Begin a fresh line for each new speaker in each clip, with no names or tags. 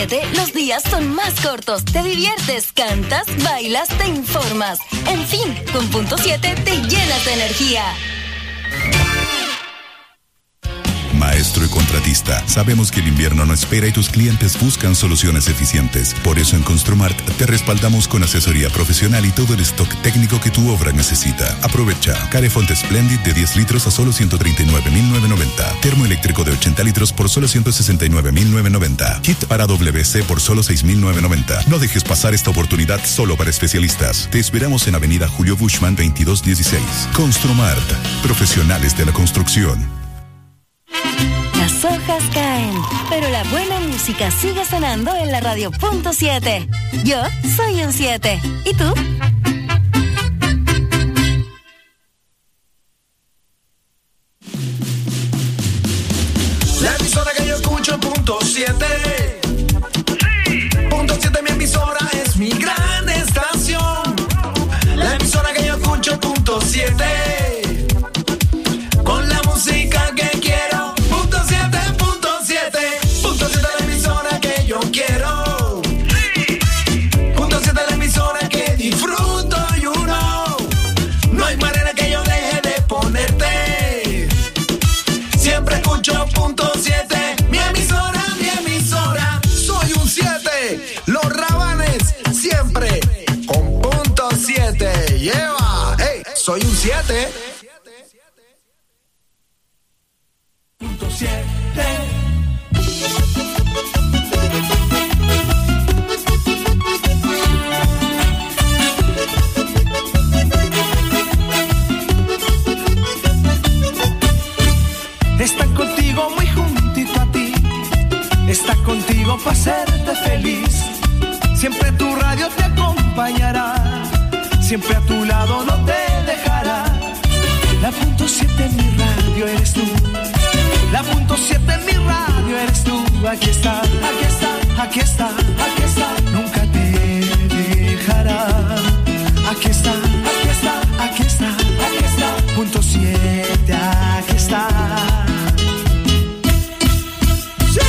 7 los días son más cortos. Te diviertes, cantas, bailas, te informas. En fin, con Punto 7 te llenas de energía.
Maestro y contratista, sabemos que el invierno no espera y tus clientes buscan soluciones eficientes. Por eso en Construmart te respaldamos con asesoría profesional y todo el stock técnico que tu obra necesita. Aprovecha Carefont Splendid de 10 litros a solo 139,990. Termoeléctrico de 80 litros por solo 169,990. Kit para WC por solo 6,990. No dejes pasar esta oportunidad solo para especialistas. Te esperamos en Avenida Julio Bushman 2216. Construmart, profesionales de la construcción.
Las hojas caen, pero la buena música sigue sonando en la radio Punto 7. Yo soy un 7. ¿Y tú?
La emisora que yo escucho, Punto 7. Punto 7, mi emisora, es mi gran estación. La emisora que yo escucho, Punto 7. Con la música que quiero. Punto 7, Punto 7. Punto 7, la emisora que yo quiero. Punto 7, la emisora que disfruto, you know. No hay manera que yo deje de ponerte. Siempre escucho Punto 7. Mi emisora, mi emisora. Soy un 7. Los Rabanes siempre con Punto 7. Lleva. Hey, soy un 7. Punto 7.
Está contigo muy juntito a ti. Está contigo para hacerte feliz. Siempre tu radio te acompañará. Siempre a tu lado no te dejará. La Punto 7 en mi radio eres tú. La Punto 7 en mi radio eres tú. Aquí está, aquí está, aquí está, aquí está. Nunca te dejará. Aquí está, aquí está, aquí está, aquí está. Punto 7, aquí está. ¡Sí!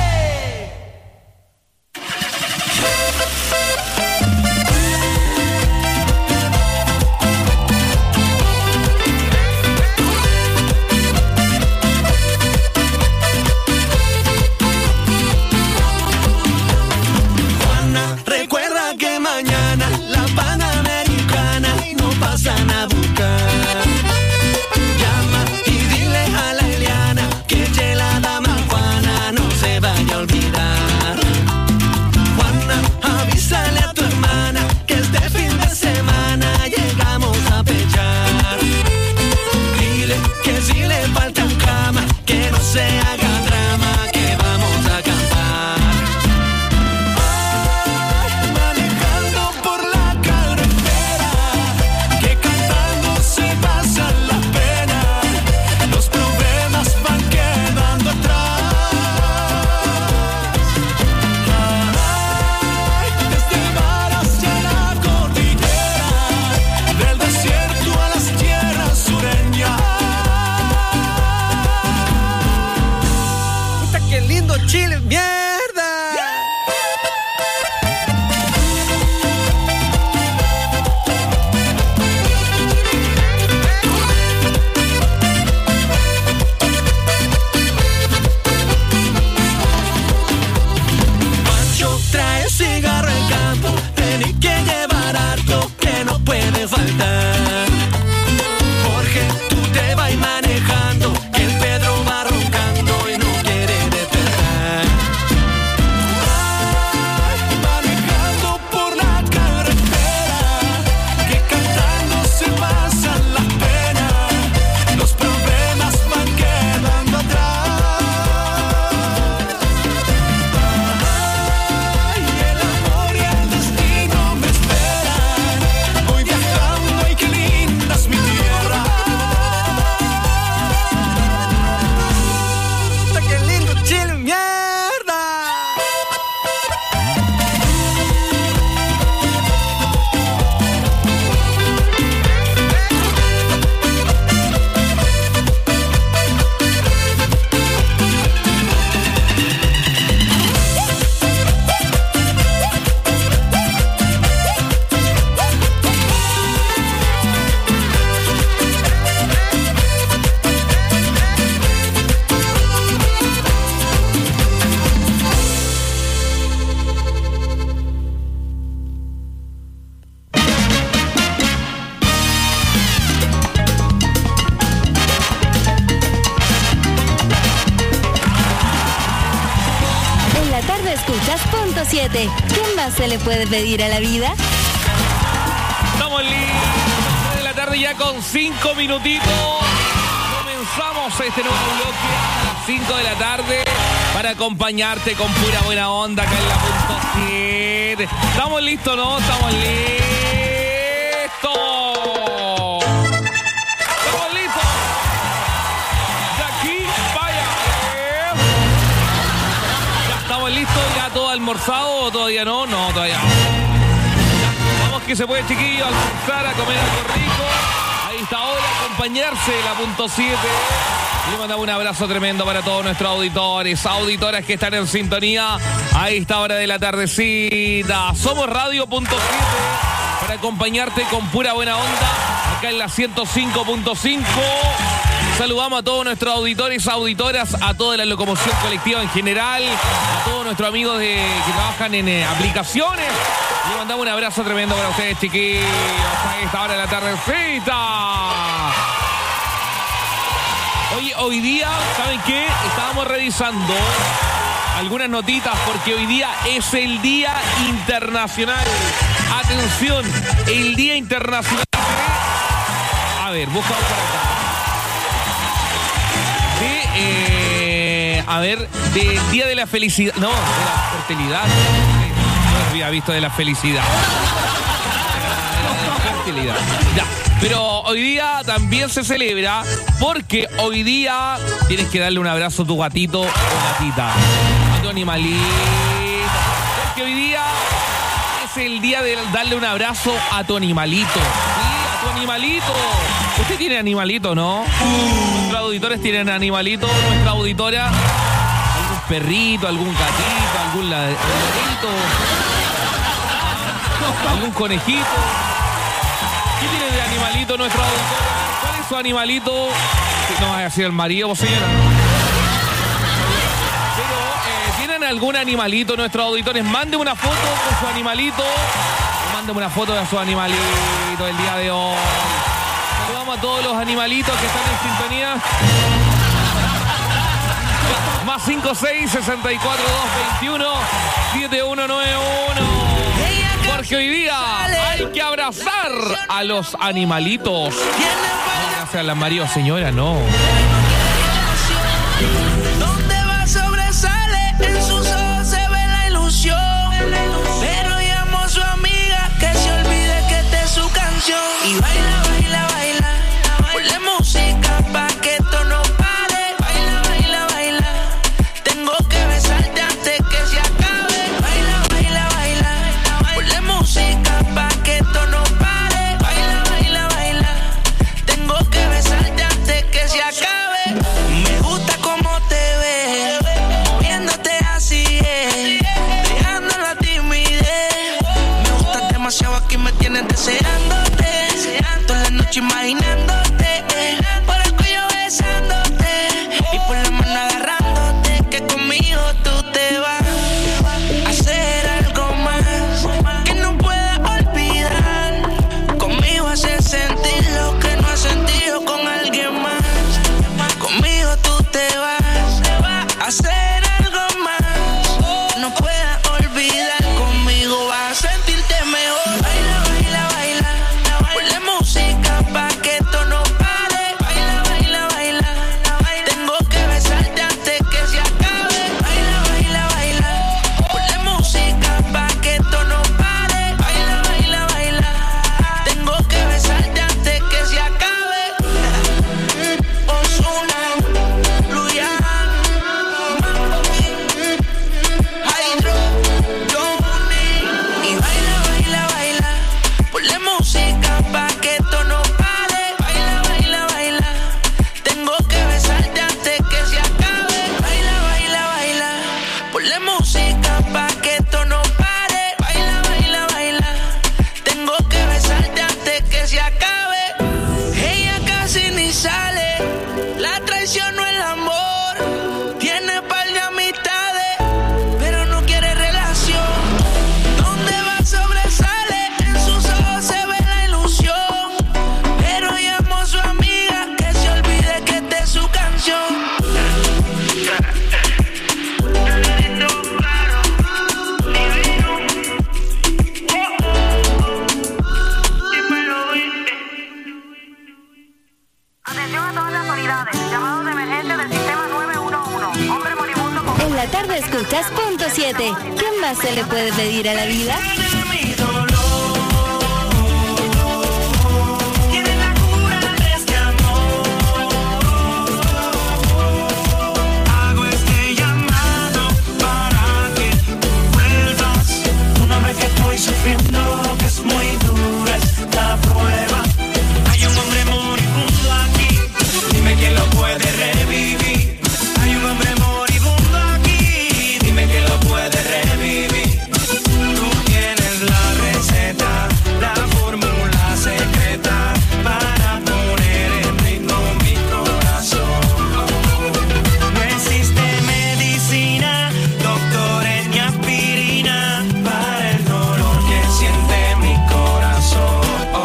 Recuerda que mañana la Panamericana no pasan a buscar. Llama y dile a la Eliana que la dama Juana no se vaya a olvidar. Juana, avísale a tu hermana que este fin de semana llegamos a pechar. Dile que si le falta un cama, que no se haga drama, que vamos a acampar. Chile, mierda. Pancho trae cigarro al campo, tenés que llevar harto que no puede faltar. Jorge, tú te vas manejando, que el Pedro va roncando y no quiere despertar. Manejando por la carretera, que cantando se pasan las penas, los problemas van quedando atrás. Y el amor y el destino me esperan, voy viajando y que
.7. ¿Qué más se le puede pedir a la vida?
Estamos listos. 3 de la tarde ya con 5 minutitos. Comenzamos este nuevo bloque a las 5 de la tarde para acompañarte con pura buena onda acá en la .7. ¿Estamos listos, no? Estamos listos. Estamos listos. De aquí, vaya. Ya estamos listos, ya todo almorzado o todavía no. No, todavía no. Vamos que se puede, chiquillo, almorzar, a comer algo rico. Ahí está ahora, acompañarse de la .7. Le mandamos un abrazo tremendo para todos nuestros auditores, auditoras que están en sintonía a esta hora de la tardecita. Somos Radio.7 para acompañarte con pura buena onda acá en la 105.5. Saludamos a todos nuestros auditores, auditoras, a toda la locomoción colectiva en general, a todos nuestros amigos que trabajan en aplicaciones. Le mandamos un abrazo tremendo para ustedes, chiquillos, a esta hora de la tardecita. Oye, hoy día, ¿saben qué? Estábamos revisando algunas notitas porque hoy día es el Día Internacional. Atención, el Día Internacional. A ver, buscamos por acá. Del Día de la Felicidad. No, de la fertilidad. No había visto de la felicidad. De la fertilidad. Ya. Pero hoy día también se celebra porque hoy día tienes que darle un abrazo a tu gatito o gatita, a tu animalito. Porque hoy día es el día de darle un abrazo a tu animalito. Sí, a tu animalito. Usted tiene animalito, ¿no? Nuestros auditores tienen animalito, nuestra auditora. Algún perrito, algún gatito, algún ladrito, algún conejito. ¿Qué tiene de animalito nuestro auditor? ¿Cuál es su animalito? No va a decir el marido, señora. Pero, ¿tienen algún animalito nuestros auditores? Mande una foto con su animalito. Mande una foto de su animalito el día de hoy. Saludamos a todos los animalitos que están en sintonía. Más 56-64-221-7191. Porque hoy día hay que abrazar a los animalitos. Gracias a la María, señora, no.
Donde va sobresale, en sus ojos se ve la ilusión. Pero llamo a su amiga que se olvide que esta es su canción. Y baila, baila, baila, ponle música pa' que esto no pare. Baila, baila, baila, tengo que besarte antes que se acabe. Baila, baila, baila, ponle música pa' que esto no pare. Baila, baila, baila, tengo que besarte antes que se acabe. Me gusta cómo te ves, moviéndote así es, dejando la timidez. Me gustas demasiado, aquí me tienes deseándote, toda la noche imaginándote, por el cuello besándote y por la mano agarrándote, que conmigo tú te vas a hacer algo más que no puedas olvidar. Conmigo hacer sentir lo que no has sentido con alguien más. Conmigo tú te vas a hacer algo más que no puedas olvidar. Conmigo vas a sentirte mejor. Baila, baila, baila, ponle música pa' que esto no pare. Baila, baila, baila, tengo que besarte antes que se acabe. Baila, baila, baila, ponle música pa' que esto no pare. Baila, baila, baila, tengo que besarte antes que se acabe. Ozuna, Luyan, Hydro, Johnny. Y baila, baila, baila, ponle música pa' que esto no pare. Baila, baila, baila, tengo que besarte antes que se acabe. Baila, baila, baila, ponle música pa' que esto no pare. Baila, baila, baila, tengo que besarte antes que se acabe. Ella casi ni sale, la traición no el amor. Tiene par de amistades, pero no quiere relación. Donde va sobresale, en sus ojos se ve la ilusión. Pero llamo a su amiga que se olvide que esta es su canción. Divino,
Llamado de emergencia del sistema 911. Hombre moribundo con...
En la tarde escuchas Punto 7. ¿Qué más se le puede pedir a la vida?
Sufriendo, que es muy dura esta prueba. Hay un hombre moribundo aquí, dime quién lo puede revivir. Hay un hombre moribundo aquí, dime quién lo puede revivir. Tú tienes la receta, la fórmula secreta para poner en ritmo mi corazón. No existe medicina, doctores ni aspirina para el dolor que siente mi corazón.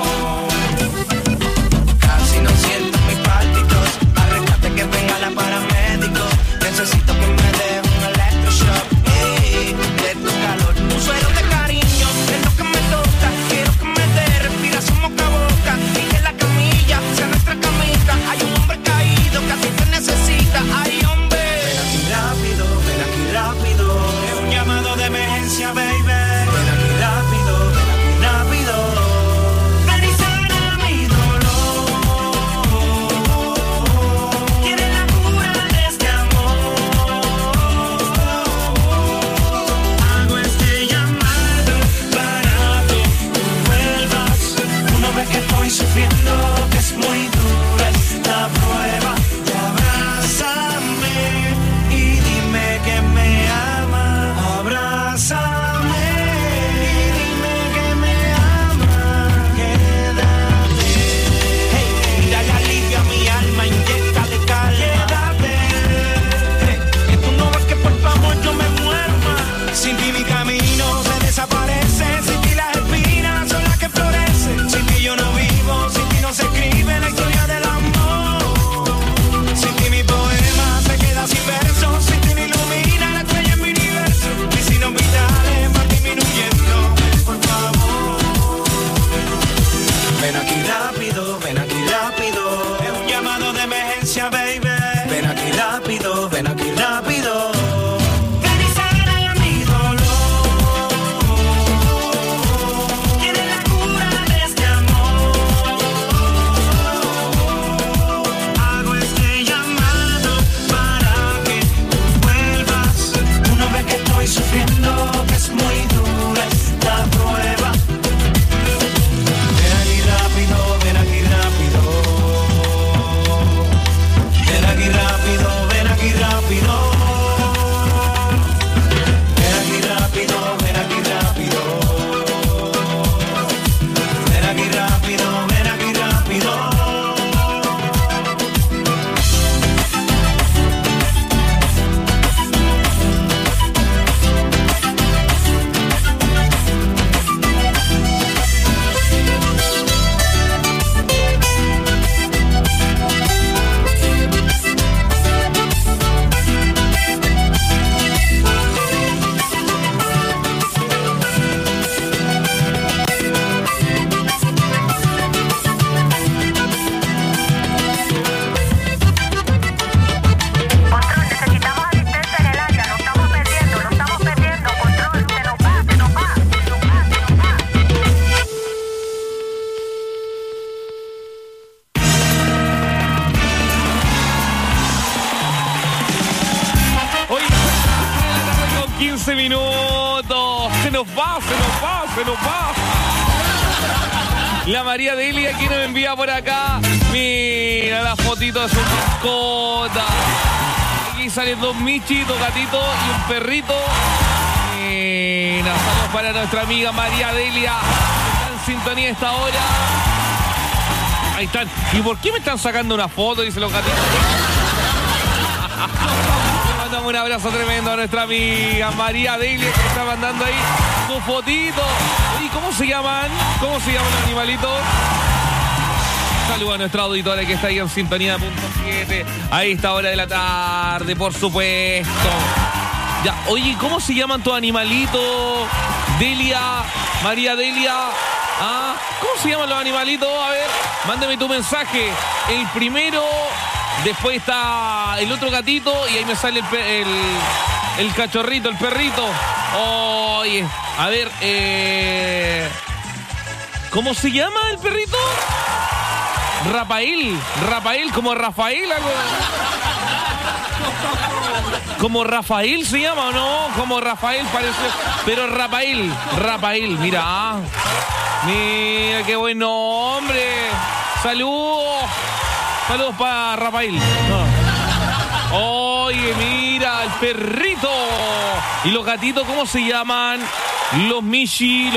Casi no siento mis pálpitos. Arréglate que venga la paramédico. Necesito que me dé un electroshock. De tu calor, un suero de cariño es lo que me toca. Quiero que me dé respiración boca a boca y que la camilla sea nuestra camita. Hay un hombre caído que a ti te necesita. Ay, hombre, ven aquí rápido, ven aquí rápido. Es un llamado de emergencia, baby. Ven aquí rápido, ven aquí rápido. Ven y sana mi dolor. Tienes la cura de este amor. Hago este llamado para que tú vuelvas. Uno ve que estoy sufriendo, que es muy dura esta prueba. Y abrázame y dime que me ama. Abrázame y dime que me ama. Quédate. Hey, dale alivio a mi alma, inyéctale calma. Quédate. Hey, que tú no ves que por favor yo me muero más. Sin ti mi camino se desaparece. Sin ti las espinas son las que florecen. Sin ti yo no vivo, sin ti no se escribe la historia del amor. Sin ti mi poema se queda sin versos. Sin ti no ilumina la estrella en mi universo. Mis signos vitales van disminuyendo. Por favor, ven aquí rápido, ven aquí rápido. Es un llamado de emergencia, baby. Ven aquí rápido, ven aquí rápido. Ven y sana mi dolor. Tienes la cura de este amor. Hago este llamado para que tú vuelvas. Uno ve que estoy sufriendo, que es muy dura esta prueba. Ven aquí rápido, ven aquí rápido. Ven aquí rápido, ven aquí rápido. Ven aquí rápido, ven aquí rápido. Ven aquí rápido, ven aquí rápido.
Control, necesitamos asistencia en el área. Lo estamos perdiendo, lo estamos perdiendo. Control, se nos va, se nos va, se nos va, se nos va.
Oye, 15 minutos. Se nos va, se nos va, se nos va. La María Delia aquí nos envía por acá. Mira la fotito de su mascota. Aquí salen dos michis, dos gatitos y un perrito. Mira, saludos para nuestra amiga María Delia. Está en sintonía a esta hora. Ahí están. ¿Y por qué me están sacando una foto? Dice los gatitos. Le mandamos un abrazo tremendo a nuestra amiga María Delia que está mandando ahí su fotito. Oye, ¿cómo se llaman? ¿Cómo se llaman los animalitos? Saludos a nuestra auditora que está ahí en sintonía de Punto 7 a esta hora de la tarde, por supuesto. Ya, oye, ¿cómo se llaman tus animalitos? Delia, María Delia. ¿Ah? ¿Cómo se llaman los animalitos? A ver, mándame tu mensaje. El primero Después está el otro gatito y ahí me sale el cachorrito, el perrito. Oye, a ver, ¿cómo se llama el perrito? Rafael, como Rafael, algo. Como Rafael se llama, ¿o no? Como Rafael parece, pero Rafael, mira. Mira, qué buen nombre. Saludos para Rafael. Oye, mira, el perrito. ¿Y los gatitos cómo se llaman? Los Michi.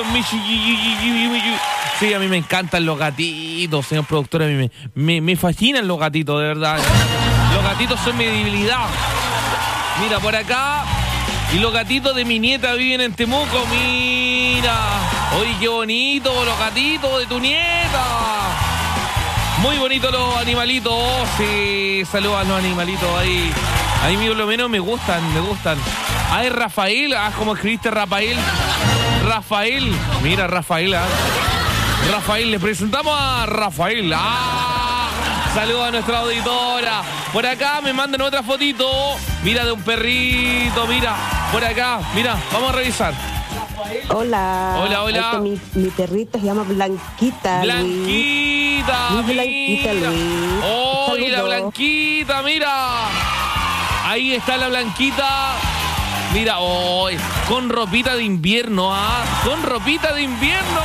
Sí, a mí me encantan los gatitos, señor productor. A mí me fascinan los gatitos, de verdad. Los gatitos son mi debilidad. Mira, por acá. Y los gatitos de mi nieta viven en Temuco. Mira. Oye, qué bonito, los gatitos de tu nieta. Muy bonitos los animalitos. Sí, saludos a los animalitos ahí. A mí por lo menos me gustan. Ah, es Rafael. Ah, ¿cómo escribiste Rafael? Rafael. Mira, Rafael. Rafael, le presentamos a Rafael. Saludos a nuestra auditora. Por acá me mandan otra fotito. Mira, de un perrito. Mira, por acá. Mira, vamos a revisar.
Hola. Mi perrita se llama Blanquita.
Blanquita.
Blanquita, Luis.
Oye, la Blanquita, mira. Ahí está la Blanquita. Mira, hoy con ropita de invierno, con ropita de invierno.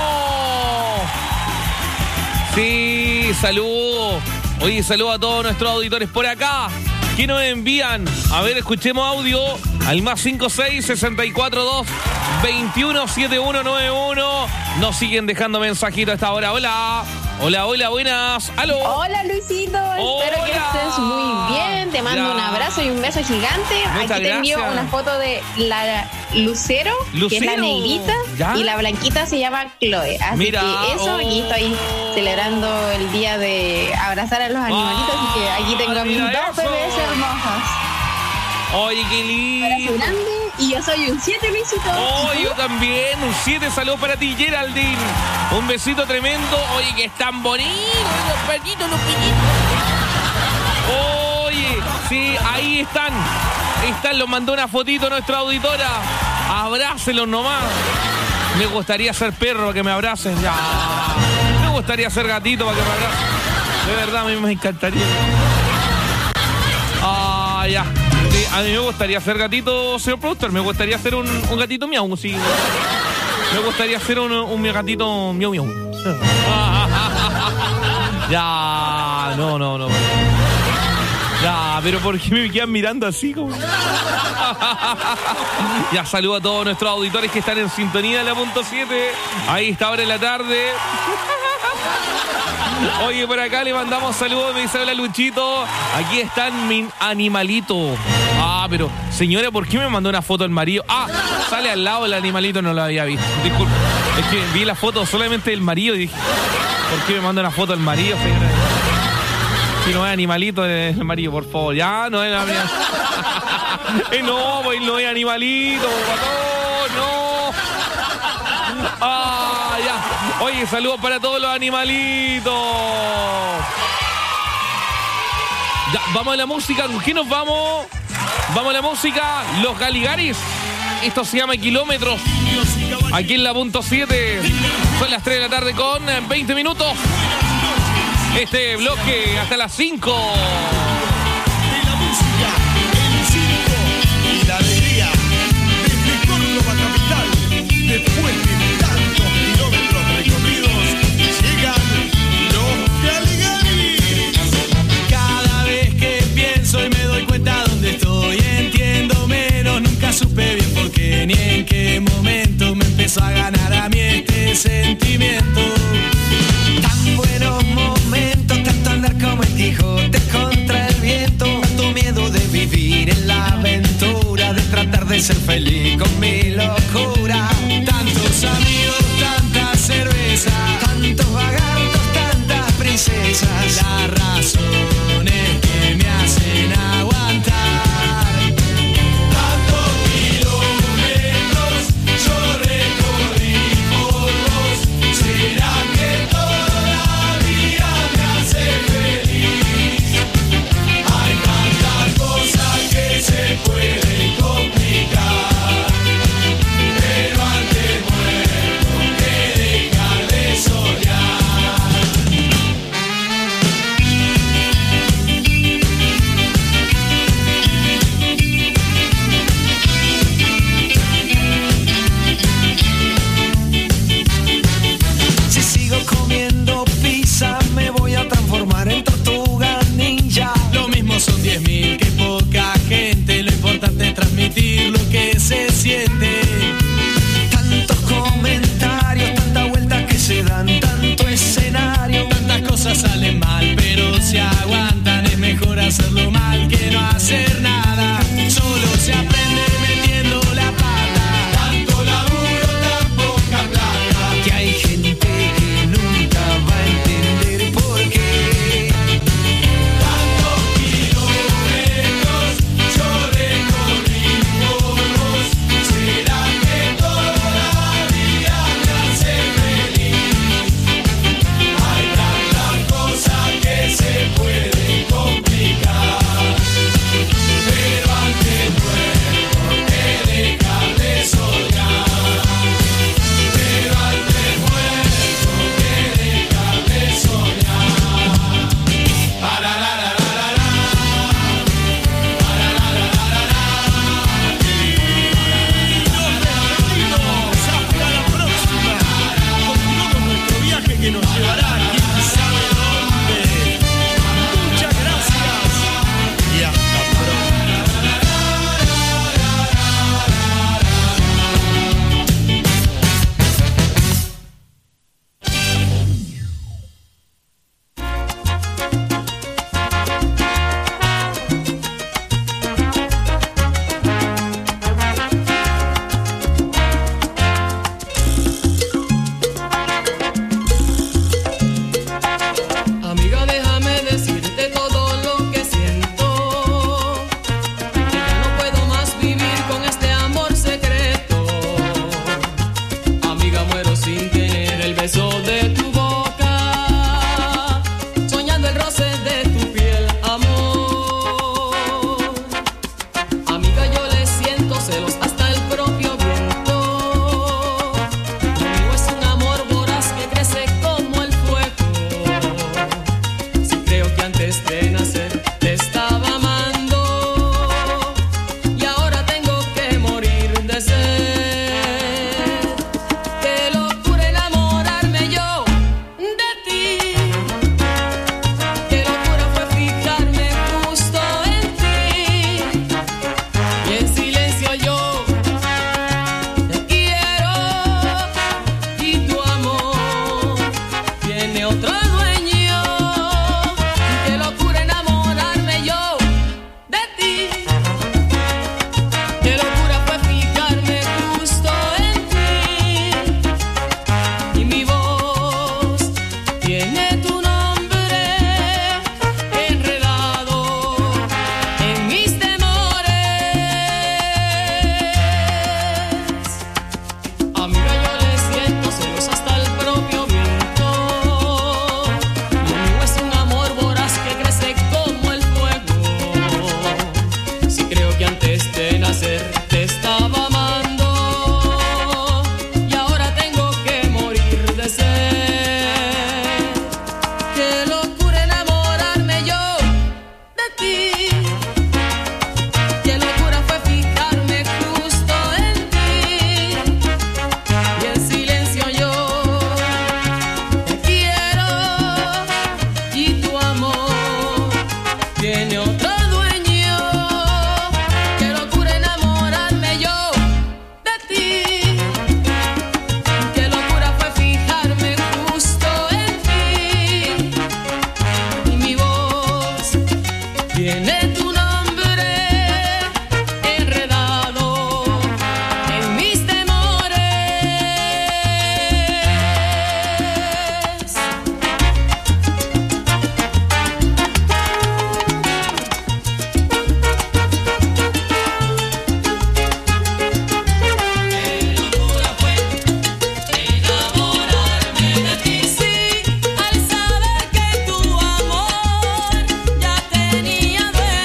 Sí, saludos. Oye, saludos a todos nuestros auditores por acá. ¿Qué nos envían? A ver, escuchemos audio al +56 642 217191. Nos siguen dejando mensajitos a esta hora. Hola, buenas. ¡Aló!
Hola, Luisito. Espero que estés muy bien. Te mando un abrazo y un beso gigante.
Muchas
Aquí te envío una foto de la Lucero, que es la negrita,
¿ya?
Y la blanquita se llama Chloe. Así
mira,
que eso, aquí estoy celebrando el día de abrazar a los animalitos. Así que aquí tengo a mis dos bebés hermosas.
Oye, qué lindo.
Abrazo grande. Y yo soy un 7, Luisito.
Oh, yo también, un 7, saludos para ti, Geraldine. Un besito tremendo. Oye, que están bonitos los perritos, los pillitos. Oye, sí, ahí están. Los mandó una fotito nuestra auditora. Abrácelos nomás. Me gustaría ser perro para que me abracen. Ya. Me gustaría ser gatito para que me abracen. De verdad, a mí me encantaría. Ya. Sí, a mí me gustaría ser gatito, señor productor. Me gustaría ser un gatito miau, sí. Me gustaría ser un gatito miau. Ya, no. Ya, pero ¿por qué me quedan mirando así como? Ya, saludo a todos nuestros auditores que están en sintonía de la .7. Ahí está, ahora en la tarde. Oye, por acá le mandamos saludos, me dice hola Luchito. Aquí están mi animalito. Pero señora, ¿por qué me mandó una foto el marido? Sale al lado el animalito, no lo había visto. Disculpe, es que vi la foto solamente del marido y dije, ¿por qué me mandó una foto el marido, señora? Si no es animalito el marido, por favor. Ya, no es la mía. No, pues no es animalito, no. Ya. Oye, saludos para todos los animalitos. Ya, vamos a la música. ¿Con qué nos vamos? Vamos a la música. Los Galigaris. Esto se llama Kilómetros. Aquí en la .7. Son las 3 de la tarde con 20 minutos. Este bloque hasta las 5.
De la música, el circo y la alegría. Desde Córdoba capital, después de tantos kilómetros recorridos, llegan los Galigaris. Cada vez que pienso y me doy cuenta dónde estoy, entiendo menos, nunca supe bien por qué ni en qué momento me empezó a ganar a mí este sentimiento. Tan buenos momentos, tanto andar como el Quijote contra el viento, tanto miedo de vivir en la aventura, de tratar de ser feliz con mi locura. Tantos amigos, tanta cerveza, tantos vagartos, tantas princesas, las razones que me hacen aguantar. Tantos kilómetros yo recorrí por vos, será que toda la vida me hace feliz.
transmitir lo que se siente. Tantos comentarios, tanta vuelta que se dan, tanto escenario, tantas cosas salen mal, pero se aguantan. Es mejor hacerlo mal que no hacer nada. Solo se aprende metiendo la pata. Tanto laburo, tan poca plata, que hay gente que nunca va a entender por qué. Tantos kilómetros yo recorrí por vos. ¿Será que toda la vida me hace feliz? Hay tantas cosas que se pueden complicar, pero antes muerto que dejar de soñar. Pero antes muerto que dejar de soñar. Para la la la la la. Para la la la la la. Hasta la próxima. Continuamos nuestro viaje que nos llevará quién sabe dónde. Muchas gracias y hasta pronto. Amiga, déjame decirte todo lo que siento, que ya no puedo más vivir con este amor secreto. Amiga, muero sin tener el beso de tu boca, soñando el roce de tu piel, amor. Amiga, yo le siento celos hasta el propio viento. Lo mío es un amor voraz que crece como el fuego. Si creo que antes de nacer te estaba amando y ahora tengo que morir de sed. Qué locura enamorarme yo de ti. Qué locura fue fijarme justo en ti. Y en silencio yo te quiero y tu amor tiene otro dueño. Qué locura enamorarme yo de ti. Qué locura fue fijarme justo en ti. Y mi voz tiene tu nombre enredado en mis temores. Amiga, yo le siento celos hasta el propio viento. Lo mío es un amor voraz que crece como el fuego. Si creo que antes de nacer te estaba amando y ahora tengo que morir de sed. Qué locura enamorarme yo de ti. Qué locura fue fijarme justo en ti. Y en silencio yo te quiero y tu amor tiene otro dueño. Qué locura enamorarme yo de ti. Qué locura fue fijarme justo en ti. Y mi voz tiene tu nombre enredado en mis temores. Sí, al saber que tu amor ya tenía dueño.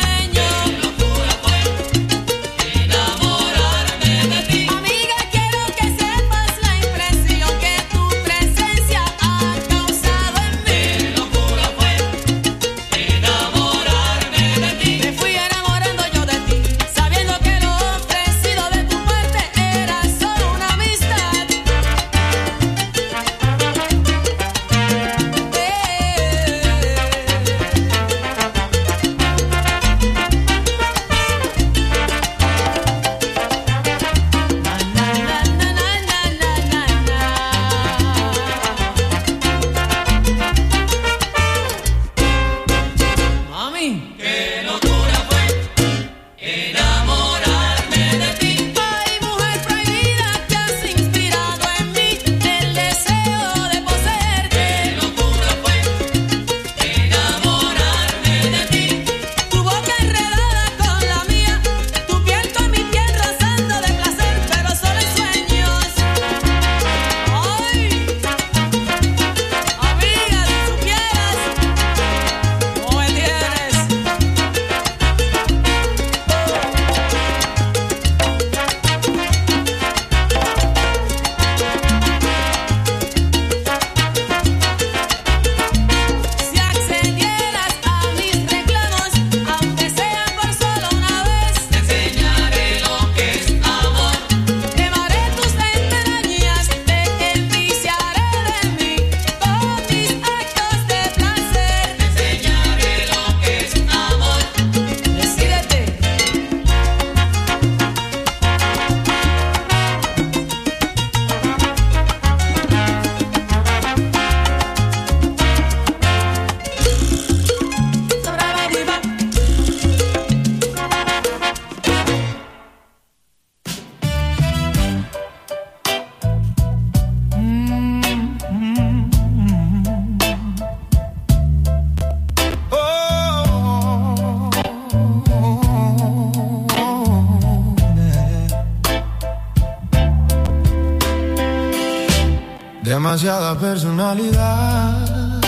demasiada personalidad,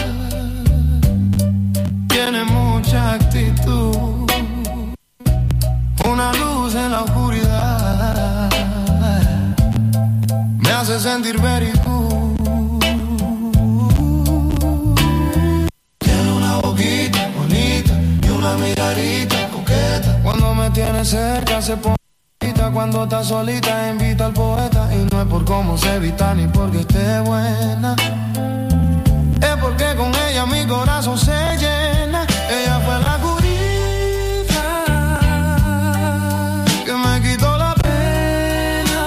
tiene mucha actitud, una luz en la oscuridad, me hace sentir very cool. Tiene una boquita bonita y una miradita coqueta. Cuando me tiene cerca se pone bonita, cuando está solita invita al poeta. Y no es por cómo se evita ni porque esté buena, es porque con ella mi corazón se llena. Ella fue la curita que me quitó la pena.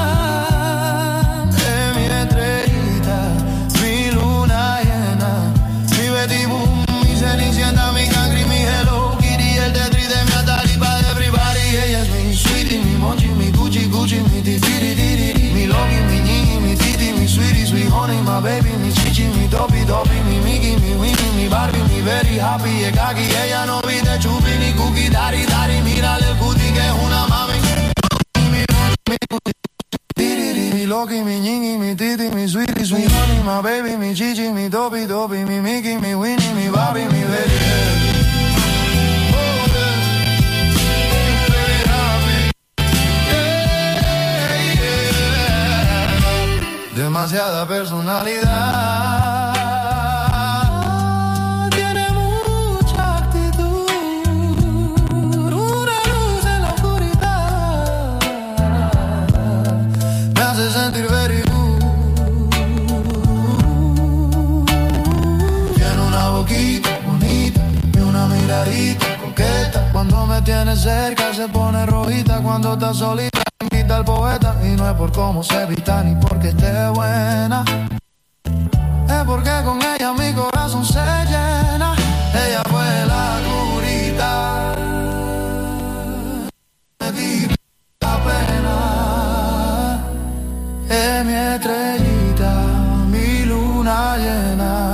Es mi estrellita, mi luna llena, mi Betty Boom, mi Cenicienta, mi Cangri, mi Hello Kitty, el Tetris de mi Ataripa de everybody. Ella es mi sweetie, mi Mochi, mi Gucci, Gucci, mi Titiri, mi Loki, mi Ñi, mi Titi, mi sweetie, sweet honey, my baby, mi Chichi, mi Topi, Topi, mi Mickey, mi Winnie, mi Barbie, mi very happy. Es aquí ella no pide chupi ni cookie, dari, dari. Mírale el cutie que es una mami. Mi Loki, mi Ñi, mi Titi, mi sweetie, sweet honey, my baby, mi Chichi, mi Topi, Topi, mi Mickey, mi Winnie, mi Barbie, mi very happy. Demasiada personalidad, tiene mucha actitud, una luz en la oscuridad, me hace sentir very good. Tiene una boquita bonita y una miradita coqueta. Cuando me tiene cerca se pone rojita, cuando está solita invita al poeta. Y no es por cómo se evita ni porque esté buena, es porque con ella mi corazón se llena. Ella fue la curita, me quita la pena. Es mi estrellita, mi luna llena.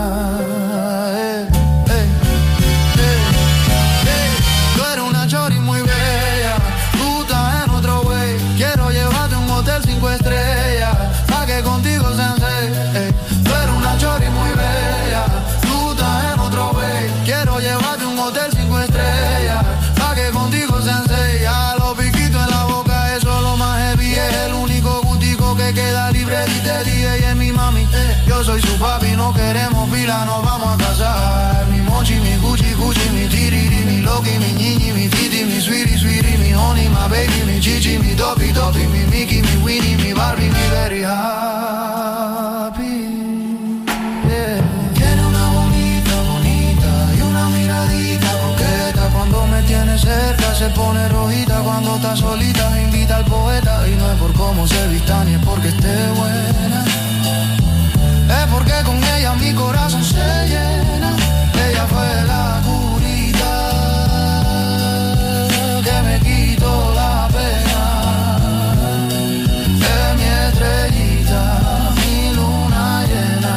Tú eres una chori muy bella, tú estás en otro güey. Quiero llevarte a un hotel 5 estrellas, pa' que contigo sensei. Tú eres una chori muy bella, tú estás en otro güey. Quiero llevarte a un hotel 5 estrellas, pa' que contigo sensei. A los piquitos en la boca, eso es lo más heavy. Es el único gustico que queda libre. Y te dije, ella es mi mami, yo soy su papi. No queremos pila, nos vamos a casar. Mi Mochi, mi Gucci, Gucci, mi Tiriri, mi Loki, mi Ñi, mi Titi, mi Sweetie, Sweetie, mi Honey, my baby, mi Chichi, mi Topi, Topi, mi Mickey, mi Winnie, mi Barbie, mi very happy. Yeah. Tiene una bonita, bonita y una miradita coqueta. Cuando me tiene cerca se pone rojita, cuando está solita invita al poeta. Y no es por cómo se vista ni es porque esté buena, es porque con ella mi corazón se llena. Ella fue la curita que me quitó la pena. Es mi estrellita, mi luna llena.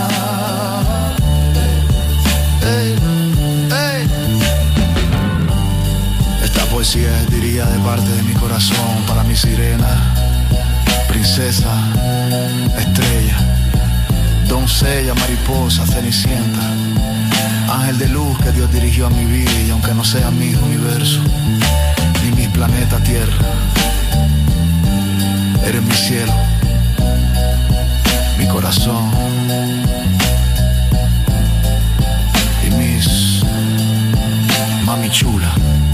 Ey, ey. Esta poesía es, diría, de parte de mi corazón para mi sirena, princesa, estrella, doncella, mariposa, cenicienta, ángel de luz que Dios dirigió a mi vida. Y aunque no sea mi universo ni mi planeta Tierra, eres mi cielo, mi corazón y mis mami chula.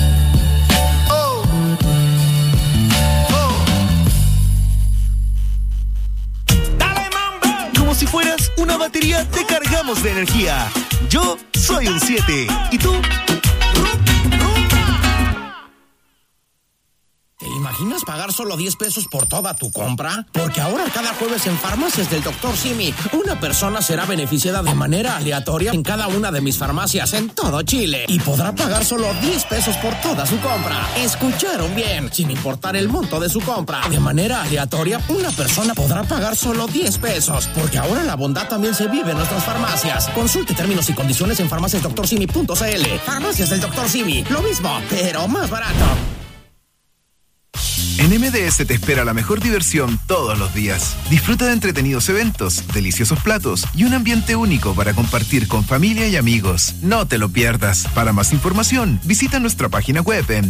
Si fueras una batería, te cargamos de energía. Yo soy un 7. ¿Y tú?
¿Te imaginas pagar solo 10 pesos por toda tu compra? Porque ahora cada jueves en Farmacias del Dr. Simi, una persona será beneficiada de manera aleatoria en cada una de mis farmacias en todo Chile y podrá pagar solo 10 pesos por toda su compra. ¿Escucharon bien? Sin importar el monto de su compra, de manera aleatoria, una persona podrá pagar solo 10 pesos. Porque ahora la bondad también se vive en nuestras farmacias. Consulte términos y condiciones en farmaciasdoctorsimi.cl. Farmacias del Dr. Simi, lo mismo, pero más barato.
En
En MDS te espera la mejor diversión todos los días. Disfruta de entretenidos eventos, deliciosos platos y un ambiente único para compartir con familia y amigos. No te lo pierdas. Para más información, visita nuestra página web en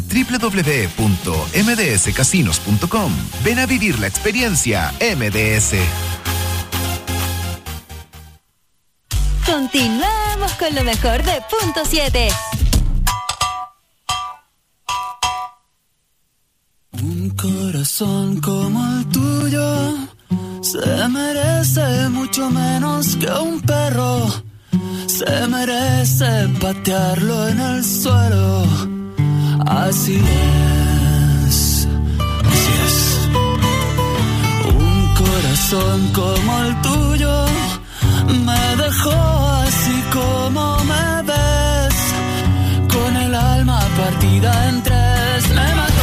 www.mdscasinos.com. Ven a vivir la experiencia MDS.
Continuamos con lo mejor de Punto 7.
Un corazón como el tuyo se merece mucho menos que un perro. Se merece patearlo en el suelo. Así es, así es. Un corazón como el tuyo me dejó así como me ves, con el alma partida en tres, me mató.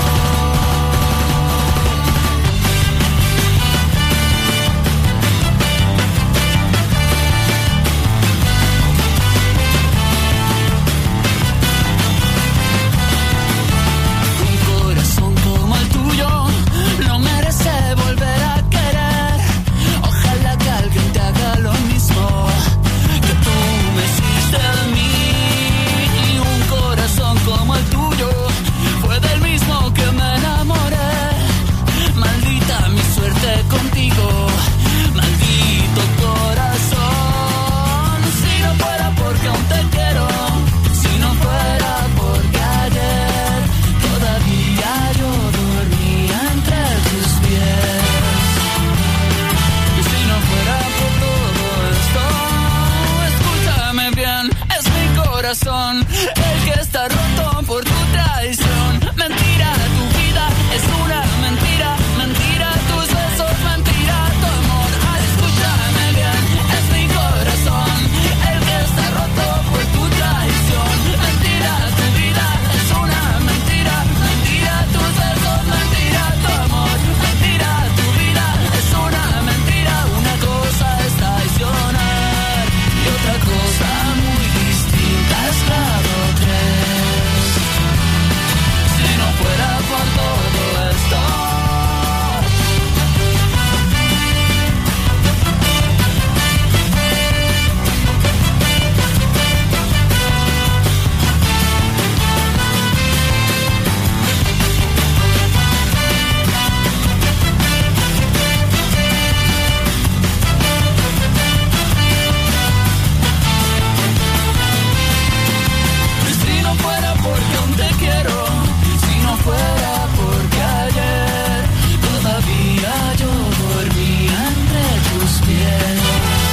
El que está roto por tu traición. Mentira, tu vida es una mentira. Mentira, tus besos, mentira, tu amor. Escúchame bien, es mi corazón el que está roto por tu traición. Mentira, tu vida es una mentira. Mentira, tus besos, mentira, tu amor. Mentira, tu vida es una mentira. Una cosa es traicionar y otra cosa muy distinta es grado 3. Si no fuera por todo esto, si no fuera porque aún te quiero, si no fuera porque ayer todavía yo dormía entre tus pies,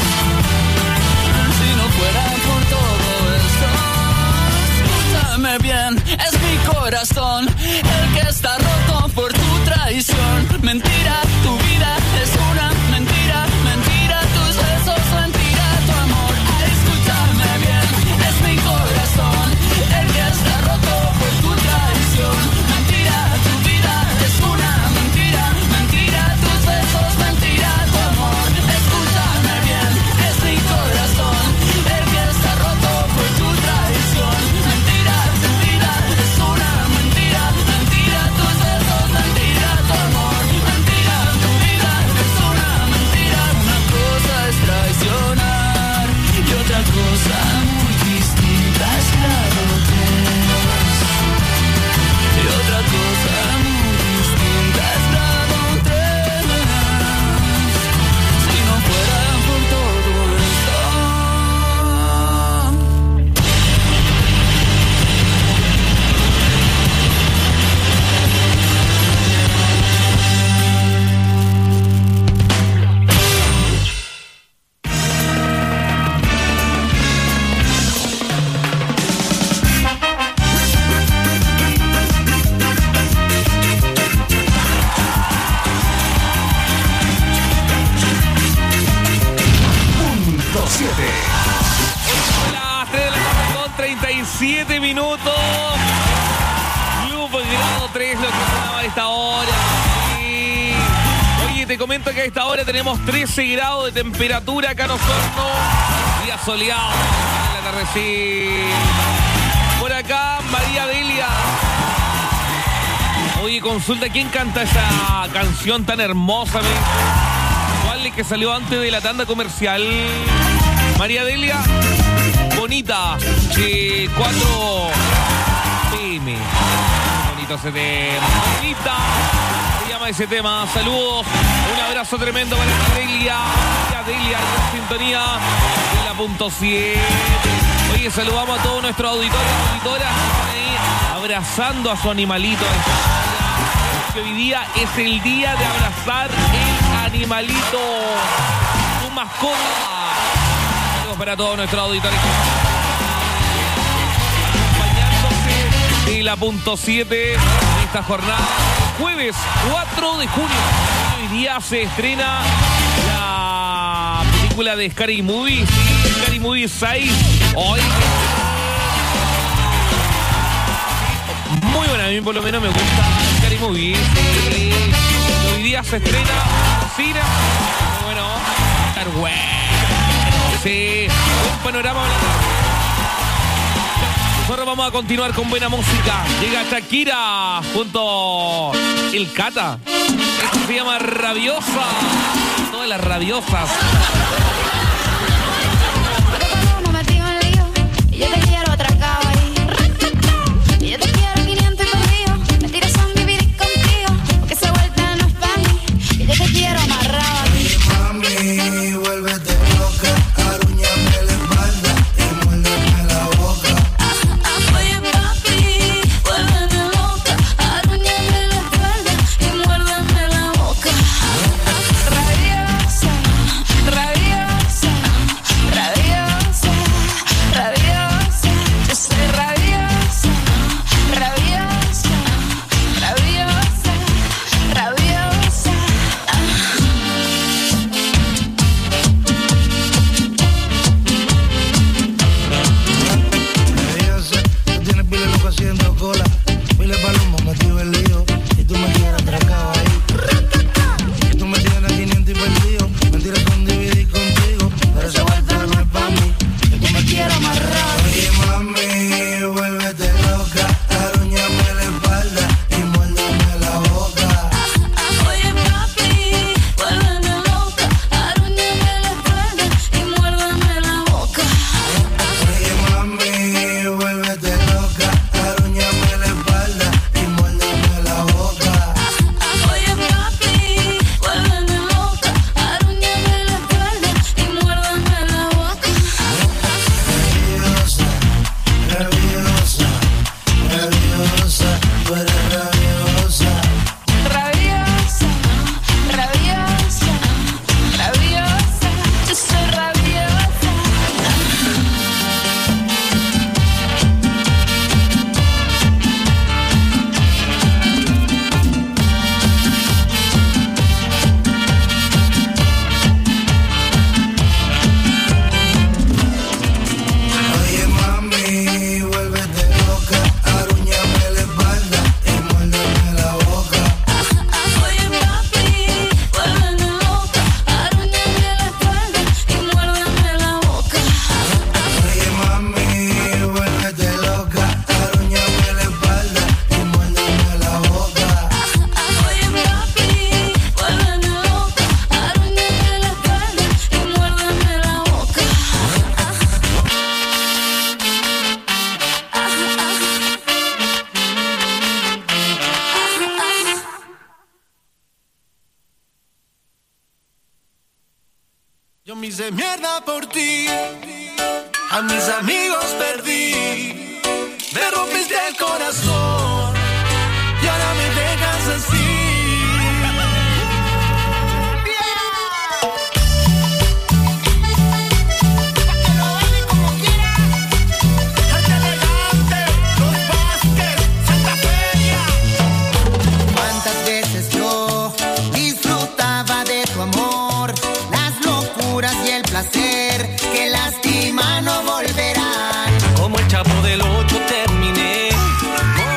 si no fuera por todo esto, escúchame bien, es mi corazón el que está roto por tu traición. Mentira, tu vida es una mentira. Mentira, tus besos, mentira, tu amor. Escúchame bien, es mi corazón el que está roto por tu traición. Mentira, tu vida es una mentira. Mentira, tus besos, mentira, tu amor. Escúchame bien, es mi corazón el que está roto por tu traición. Mentira, tu vida es una mentira. Mentira, tus besos, mentira, tu amor. Mentira, tu vida es una mentira. Una cosa es traicionar y otra cosa muy distinta es grado 3. Y otra cosa muy distinta es grado 3. Si no fuera por todo esto.
Punto 7.
Las 3 de la tarde con 37 minutos. Grupo grado 3, lo que sonaba a esta hora. Sí. Oye, te comento que a esta hora tenemos 13 grados de temperatura acá en Osorno. Día soleado en la tardecita. Por acá, María Delia. Oye, consulta, ¿quién canta esa canción tan hermosa? ¿Cuál es que salió antes de la tanda comercial? María Delia, bonita, 4 PM. Bonito ese tema, bonita. Se llama ese tema. Saludos, un abrazo tremendo para Delia. Delia, en sintonía de la punto 7. Oye, saludamos a todos nuestros auditores y auditoras que están ahí abrazando a su animalito. Hoy día es el día de abrazar el animalito, tu mascota. Saludos para todos nuestros auditores acompañándose de la punto 7 en esta jornada. Jueves 4 de junio. Hoy día se estrena la película de Scary Movie. Sí, Scary Movie 6. Hoy. Muy buena, a mí por lo menos me gusta Scary Movie. Sí. Hoy día se estrena cine. Bueno, estar bueno. Sí, un panorama. Nosotros vamos a continuar con buena música. Llega Shakira junto el Cata. Esto se llama Rabiosa. Todas las rabiosas.
No me digo en lío, y yo te quiero atracado ahí. Y yo te quiero 500 y perdido. Mentiras son vivir contigo, porque esa vuelta no es para mí. Y yo te quiero amarrado aquí.
Mami, vuélvete loca, arúñame la espalda y muérdeme la boca.
Oye papi, vuélveme loca, arúñame la espalda y muérdeme la boca. Rabiosa, rabiosa, rabiosa, rabiosa. Yo soy rabiosa, rabiosa, rabiosa, rabiosa.
Rabiosa, tú tienes pile loco haciendo cola, pile palomo metido en lío, y tú me quieres atracado ahí. Y tú me tienes 500 y perdido, mentiras con dividir contigo, pero esa vuelta no es pa' mí, que tú me quieres amarrar. Oye mami, vuélvete loca, arúñame la espalda y muérdeme la boca.
Oye papi, vuélveme loca, arúñame la espalda y muérdeme la boca.
Oye mami, vuélvete loca, arúñame la espalda y muérdeme la boca.
Oye papi, vuélveme loca, arúñame la espalda y muérdeme la boca.
Rabiosa, rabiosa, rabiosa, tú eres rabiosa.
Rabiosa, rabiosa, rabiosa, yo soy rabiosa.
Oye mami, vuélvete loca, arúñame la espalda y muérdeme la boca.
Oye papi, vuélveme loca, arúñame la espalda y muérdeme la boca.
Oye mami, vuélvete loca, arúñame la espalda y muérdeme la boca.
Oye papi, vuélveme loca, arúñame la espalda y muérdeme la boca.
Yo me hice mierda por ti, a mis amigos perdí, me rompiste el corazón y ahora me dejas así.
Cuántas veces yo disfrutaba de tu amor, las locuras y el placer que lastima no volverán.
Como el Chavo del 8 terminé,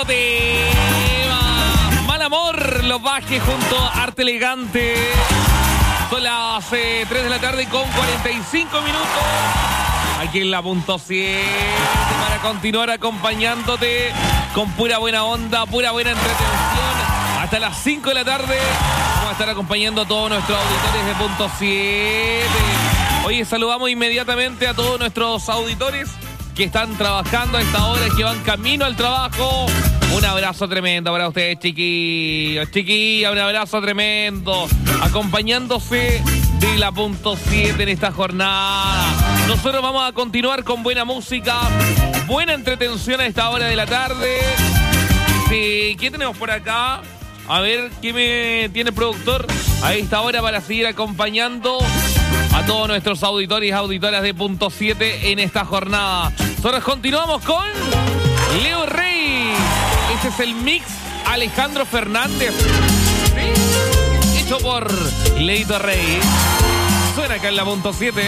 Tremendo tema. Mal Amor, Los Bajes junto a Arte Elegante. Son las 3 de la tarde con 45 minutos. Aquí en la punto 7 para continuar acompañándote con pura buena onda, pura buena entretención. Hasta las 5 de la tarde vamos a estar acompañando a todos nuestros auditores de punto 7. Oye, saludamos inmediatamente a todos nuestros auditores que están trabajando a esta hora y que van camino al trabajo. Un abrazo tremendo para ustedes, chiquillos, chiquillas, un abrazo tremendo. Acompañándose de la punto 7 en esta jornada. Nosotros vamos a continuar con buena música, buena entretención a esta hora de la tarde. ¿Qué tenemos por acá? A ver, ¿qué me tiene el productor a esta hora para seguir acompañando a todos nuestros auditores y auditoras de punto 7 en esta jornada? Nosotros continuamos con Leo Rey. Este es el mix Alejandro Fernández, ¿sí? Hecho por Leito Rey. Suena acá en la punto 7.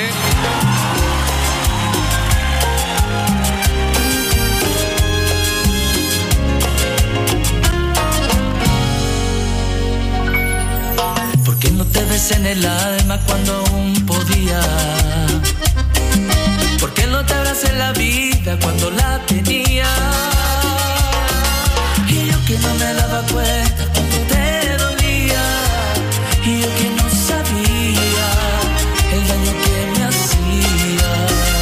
¿Por qué no te ves en el alma cuando aún podía? ¿Por qué no te abracé en la vida cuando la tenía? Y yo que no me daba cuenta cuando te dolía. Y yo que no sabía el daño que me hacía.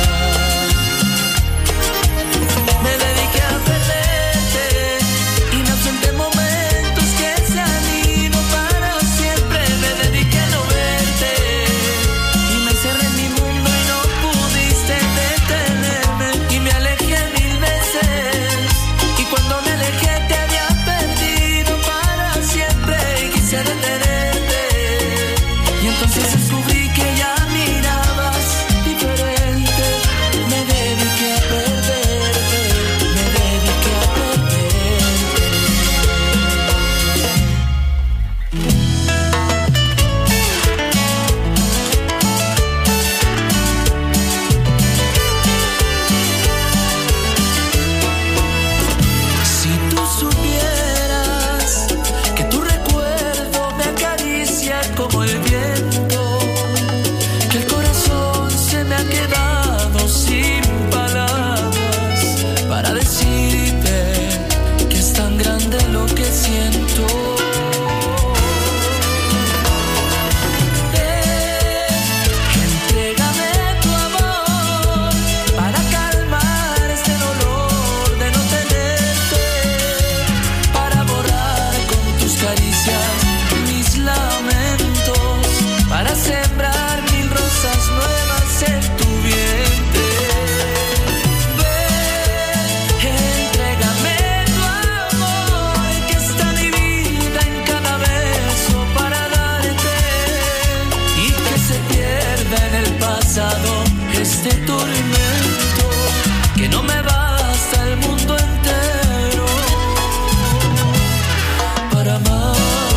Me dediqué a perderte y me ausenté momentos que se han ido para siempre. Me dediqué a no verte y me encerré en mi mundo y no pudiste detenerme. Y me alejé 1000 veces y cuando me alejé te había perdido para siempre y quise detenerte. Y entonces descubrí que ya mirabas diferente. Me dediqué a perderte, me dediqué a perderte. Si tú supieras que tu recuerdo me acaricia como el viento, que el corazón se me ha quedado sin palabras para decirte que es tan grande lo que siento. Entrégame tu amor para calmar este dolor de no tenerte, para borrar con tus caricias mis lamentos, para sembrar 1000 rosas nuevas en tu vientre. Entrégame tu amor que está dividida en cada beso para darte y que se pierda en el pasado este tormento que no me basta el mundo entero para amarte.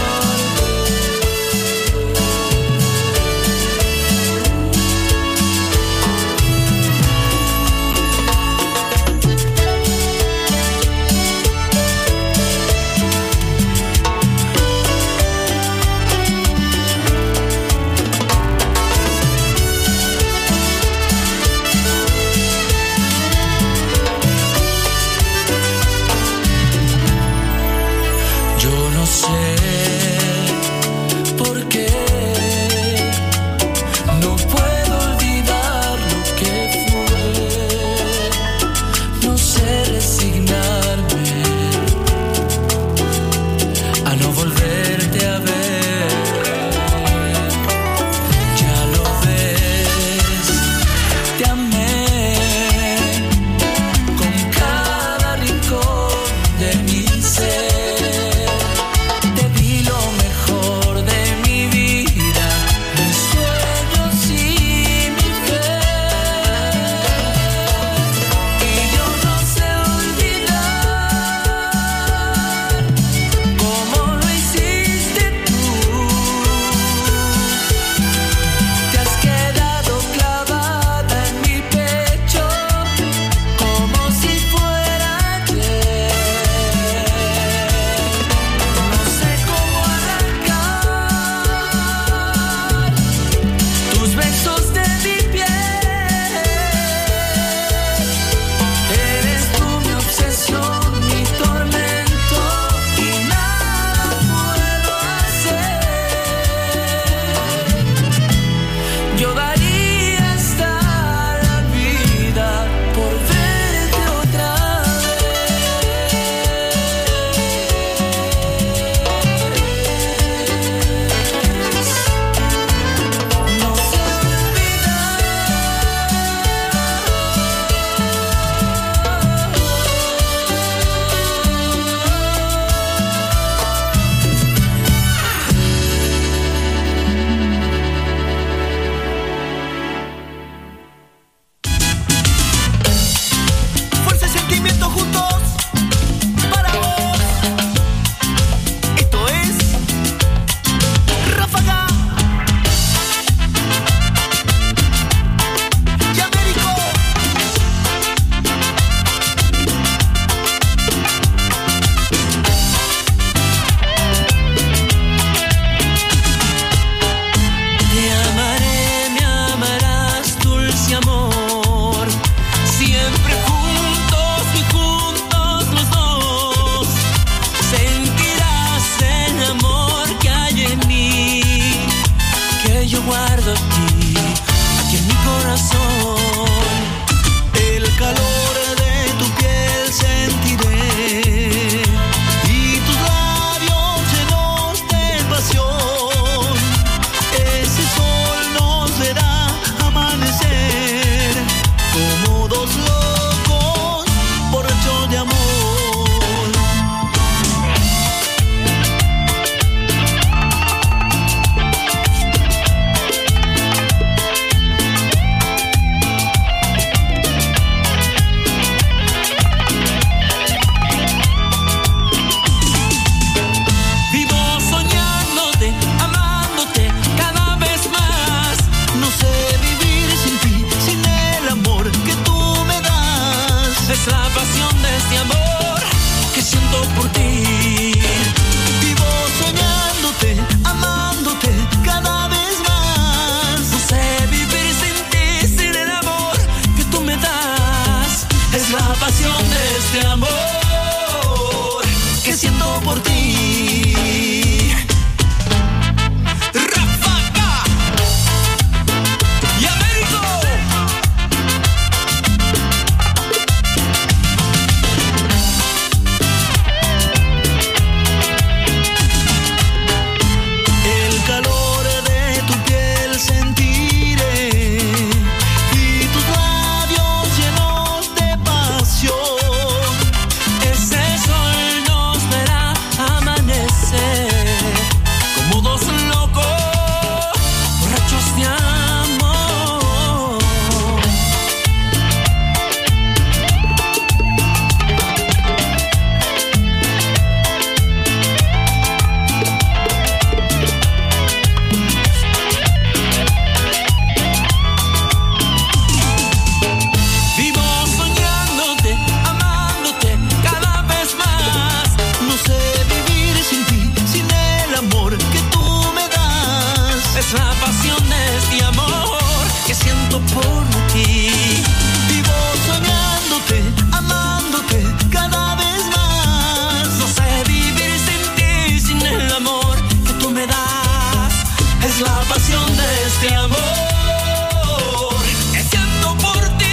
Yo no sé por qué no puedo olvidar lo que fue. No sé resignarme a no volverte a ver. Ya lo ves, te amé con cada rincón de mi ser. Te di lo pasión de este amor que siento por ti.
Vivo soñándote, amándote cada vez más.
No sé vivir sin ti, sin el amor que tú me das. Es la pasión de este amor que siento por ti. Rafaga y Américo.
El calor de tu piel sentiré y tus labios llenos de pasión.
Ese sol nos verá amanecer como dos locos, borrachos de amor. Vivo soñándote, amándote cada vez más.
No sé vivir sin ti, sin el amor que tú me das.
Es la pasión de este amor que siento por ti.
Vivo soñándote, amándote cada vez más.
No sé vivir sin ti, sin el amor que tú me das. Es la pasión de este amor que siento por ti.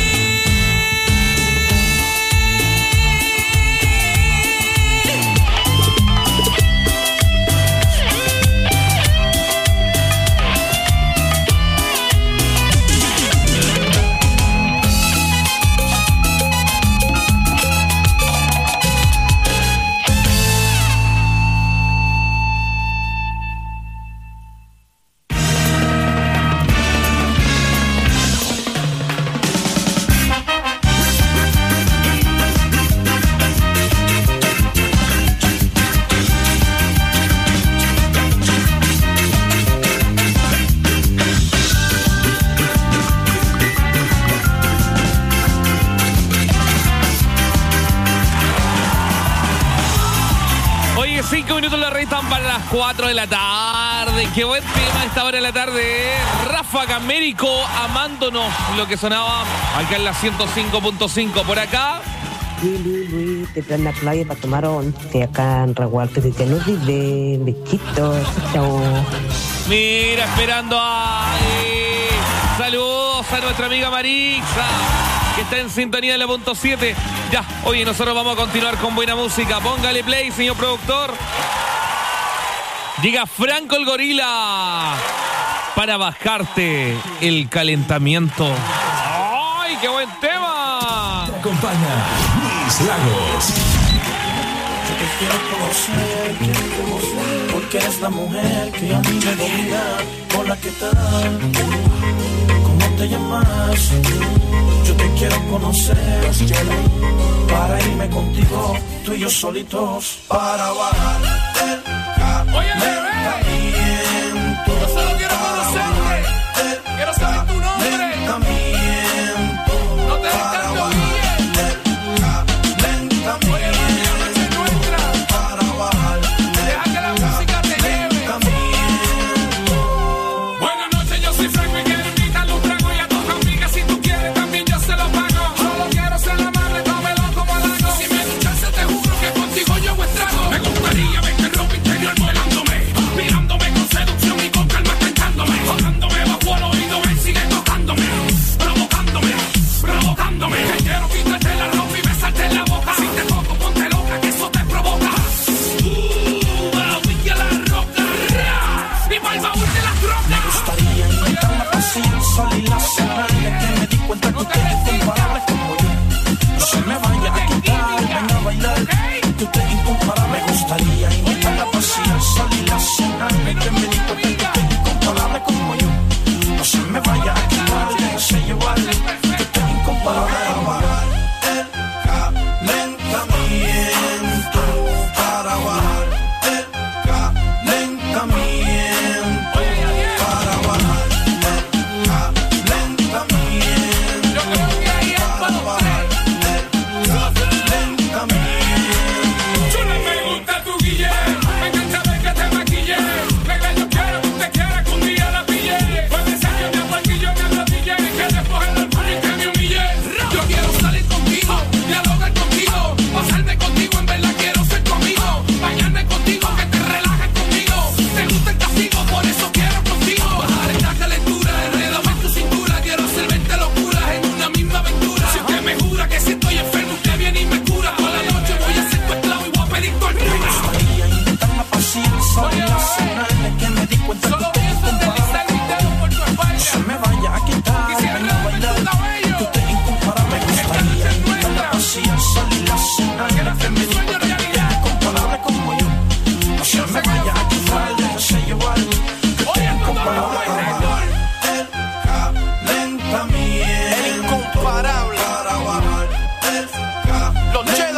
Oye, 5 minutos le restan para las 4 de la tarde. Qué buen tema a esta hora de la tarde. Ráfaga Américo, amándonos. Lo que sonaba acá en la 105.5. Por acá.
Luis, te traen la playa para tomar once acá en Reguarte. Que no olviden, besitos, chao.
Mira, esperando a... saludos a nuestra amiga Marixa, que está en sintonía de la punto 7. Ya, oye, nosotros vamos a continuar con buena música. Póngale play, señor productor. Llega Franco el Gorila para bajarte el calentamiento. ¡Ay, qué buen tema!
Te acompaña Luis Lagos.
Yo te quiero conocer, porque eres la mujer que a mí me domina. Hola, ¿qué tal? ¿Cómo te llamas? Yo te quiero conocer, para irme contigo, tú y yo solitos, para bajar el calentamiento.
Yo solo quiero conocerte, quiero saber tu nombre. No te dejes tanto Buenas noches, yo soy Franco y quiero invitarle un trago y a tus amigas. Si tú quieres también yo se lo pago. Solo quiero ser amable, tómelo como halago. Si me escuchase te juro que contigo yo hago estrago. Me gustaría verte ropa interior modelándome, mirándome con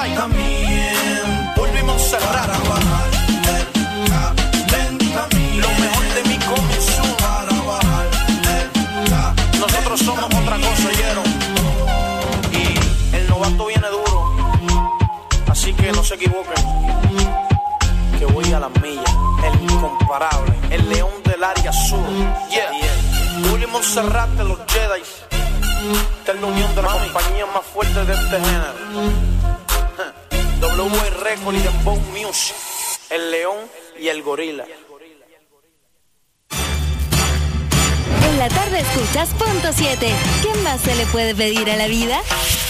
También volvimos a cerrar. Lo mejor de mí comenzó. Nosotros somos otra cosa, ¿oyeron? Y el novato viene duro. Así que no se equivoquen. Que voy a las millas. El incomparable. El león del área sur. Yeah. Willy Montserrat de los Jedi. Esta es la unión de la compañía más fuerte de este género. W Record y Dembow Music. El león y el gorila.
En la tarde escuchas Punto 7. ¿Qué más se le puede pedir a la vida?